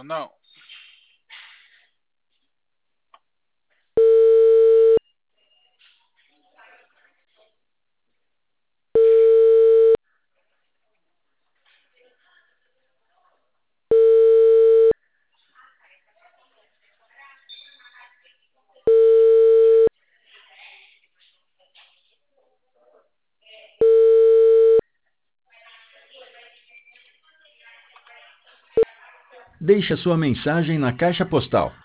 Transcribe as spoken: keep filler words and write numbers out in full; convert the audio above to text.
Não. Deixe a sua mensagem na caixa postal